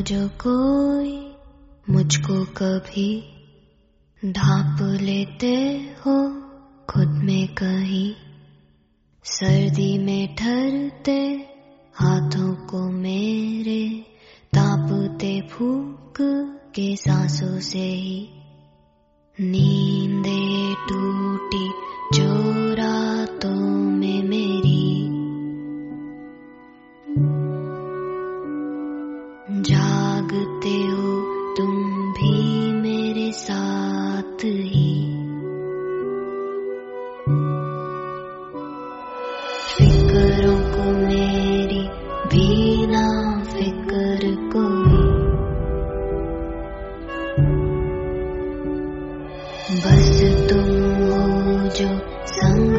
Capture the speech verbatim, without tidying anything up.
जो कोई मुझको कभी ढांप लेते हो खुद में कहीं, सर्दी में ठहरते हाथों को मेरे तापते फूंक के सांसों से ही, नींदे टूटी जो रातों में मेरी, जागते हो तुम भी मेरे साथ ही, फिक्रों को मेरी भी ना फिक्र कोई, बस तुम हो जो संग